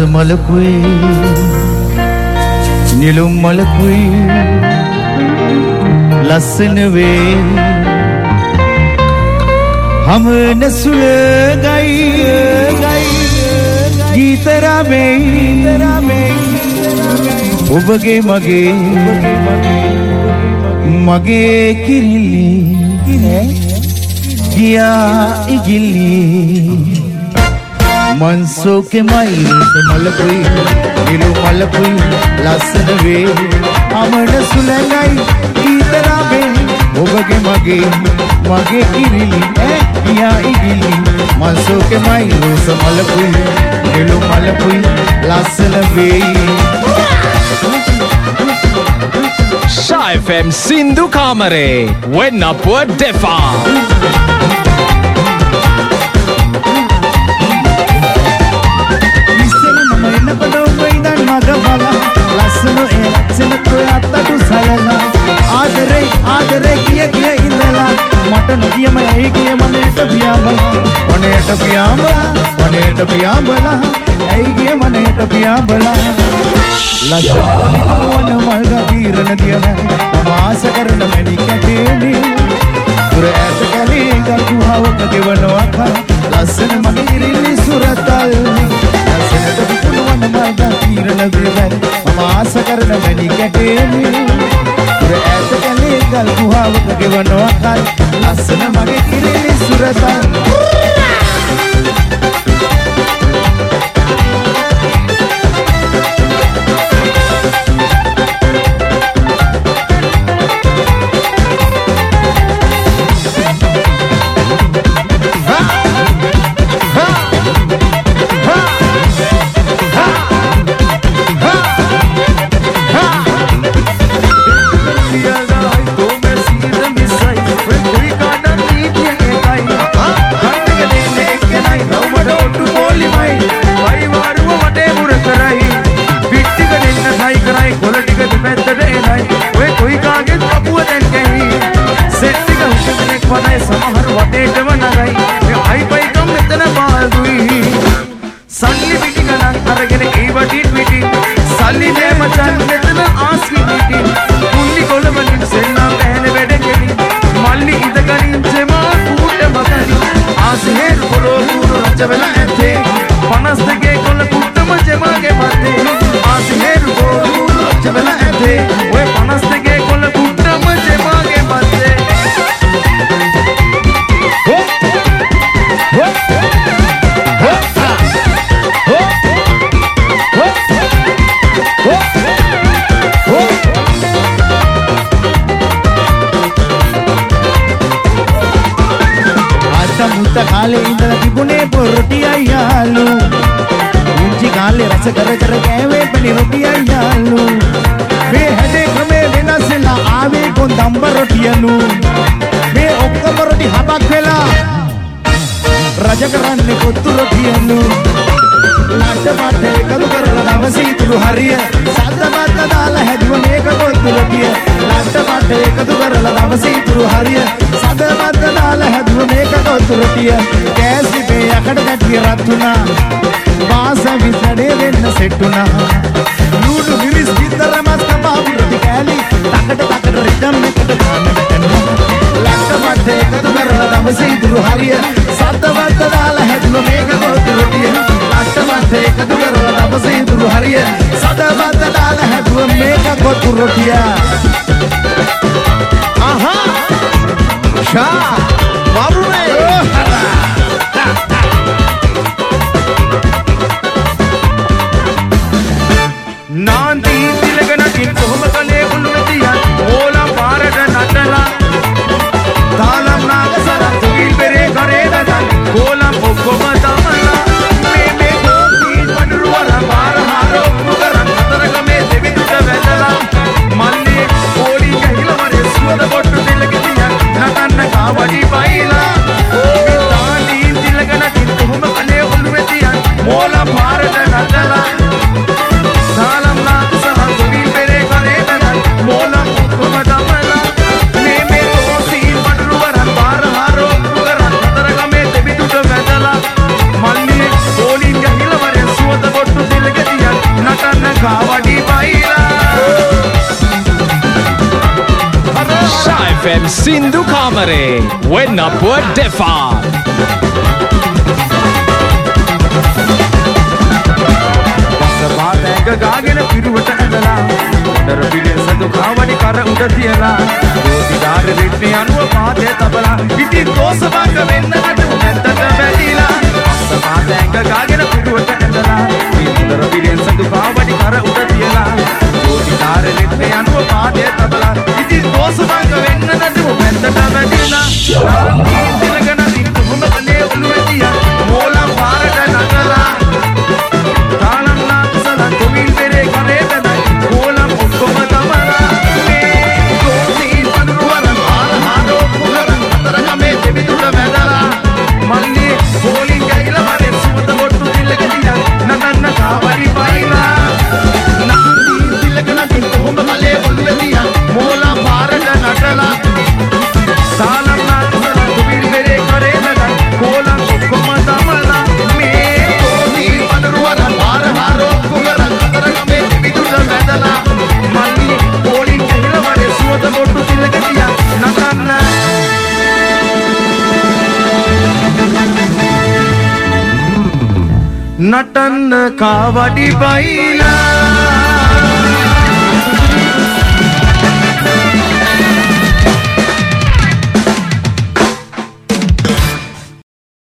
මලකුයි නිලුම් මලකුයි ලස්සන වේ හම නසුල ගයි ගීතරාමේ ඔබගේ මගේ කිරිලි ගියා ඉගිලි මන්සෝකෙ මයිස මලකුයි නිලු මලකුයි ලස්සන වේ අමන සුලඟයි ඊතරාමේ ඔබගේ මගේ කිරිලි ගියා ඉගිලි මන්සෝකෙ මයිස මලකුයි නිලු මලකුයි ලස්සන වේ Sha FM Sindhu Kamare Wenapur Defa ආදරේ කිය ඉඳලා මට නොකියම ඇයි කිය මනේට පියාඹලා ඇයි කිය මනේට පියාඹලා ලස්සන මල්ග තීරණ දියන ආස කරන මැණි කැටේනේ පුර ඇත කලේ ගල්ගුහාවක ගෙවනවා ලස්සන මගේ ඉරිලි සුරතල් ලස්සනට පුපුරවන මල්ග තීරණ දියන ආස කරන මැණි කැටේනේ පුර ඇත කලේ ගල්ගුහාවක ගෙවනවා ලස්සන මගේ ඉරිලි සුරතල් කාලේ ඉඳලා තිබුණේ පොරොටියයි යාළු උන්චි කාලේ රස කර කෑවේ පණි රොටියයි යාළු මේ හැදේ ක්‍රමේ වෙනස්ලා ආවේ කොන්දම්බ රොටියලු මේ ඔක්කොම රොටි හබක් වෙලා රජ කරන්නේ කොත්තු රොටියලු නාට පාට එකතු කරලා දවසීතුළු හරිය සද්දමත් දාලා හැදුව මේක කොත්තු රොටිය නාට පාට එකතු කරලා දවසීතුළු හරිය සද්දමත් දාලා හැදුව මේක කොත්තු රොටිය කෑසි මේ යකඩ ගැටිය රත් වුණා වාස විසඩේ වෙන්න සෙට් වුණා ලුණු මිරිස් විතර මස් කපාපු රොටි කෑලි තකට රිදම් එකට දාන්න වැටෙනවා නාට පාට එකතු කරලා දවසීතුළු හරිය සද්දමත් දාලා හැදුව මේක කොත්තු රොටිය එකතු කරලා දවසේ දුරු හරිය සදබද්ද දාලා හැදුව මේක කොත්තු රොටිය ආහා ෂා වරුනේ නාන්ති තිලකනකින් කොහොම කලේ උළුවතියන් ඕලා පාරට නටලා තාලම් නාගසර තුකිල් පෙරේ කරේ දදන් ඕලා ඔක්කොම තමලා පාර හාරෝ මුගරන් අතරගමේ දෙවිදුට වැදලා මල්ලි FM Sindhu Kamare. When up with Defa. ගාගෙන පිරුවට ඇදලා දර පිළේ සඳු කාවණි කර උඩ තියලා දෝතිදාර රිද්මේ අනුව පාදේ තබලා ඉතින් දෝසභංග වෙන්න නටු නැත්තට බැඳිලා අස්සපාතැංග ගාගෙන පිරුවට ඇදලා දර පිළේ සඳු කාවණි කර උඩ තියලා දෝතිදාර රිද්මේ අනුව පාදේ තබලා ඉතින් දෝසභංග වෙන්න නටු නැත්තට බැඳිලා තිලකන දින කොහොම කනේ ඔළුවේ තියා මෝලම් පාරට නටලා නටන්න කාවඩි බයිලා